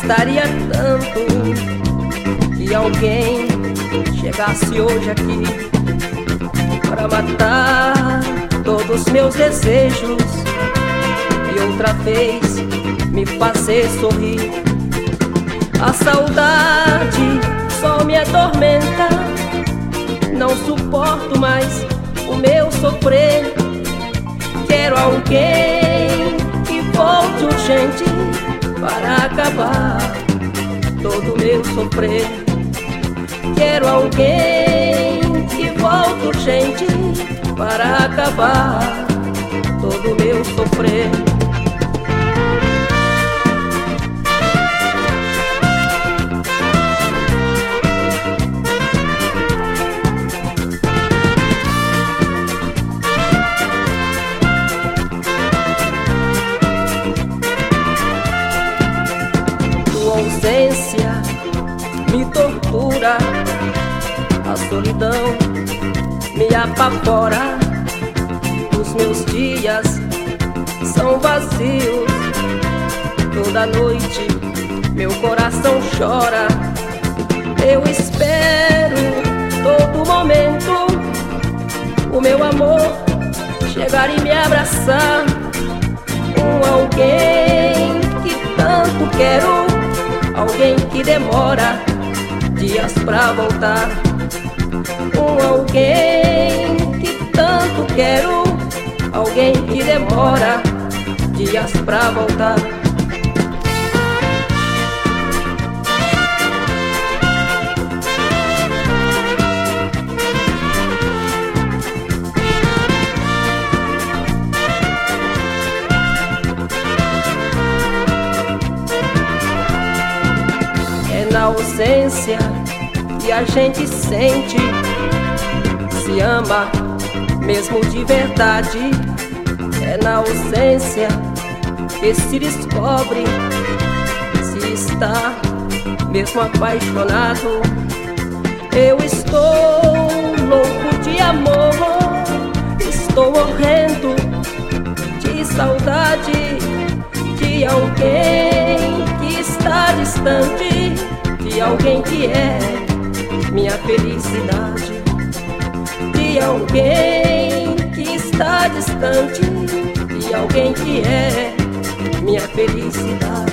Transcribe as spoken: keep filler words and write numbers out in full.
gostaria tanto que alguém chegasse hoje aqui para matar todos meus desejos e outra vez me fazer sorrir. A saudade só me atormenta, não suporto mais o meu sofrer. Quero alguém que volte urgente para acabar todo o meu sofrer. Quero alguém que volte urgente para acabar todo o meu sofrer. Tua ausência me tortura, a solidão me apavora. Os meus dias são vazios, toda noite meu coração chora. Eu espero todo momento o meu amor chegar e me abraçar. Um alguém que tanto quero, alguém que demora dias pra voltar. Um alguém que tanto quero, alguém que demora dias pra voltar. É na ausência que a gente sente, se ama mesmo de verdade. É na ausência que se descobre se está mesmo apaixonado. Eu estou louco de amor, estou morrendo de saudade de alguém que está distante, de alguém que é minha felicidade, de alguém que está distante, de alguém que é minha felicidade.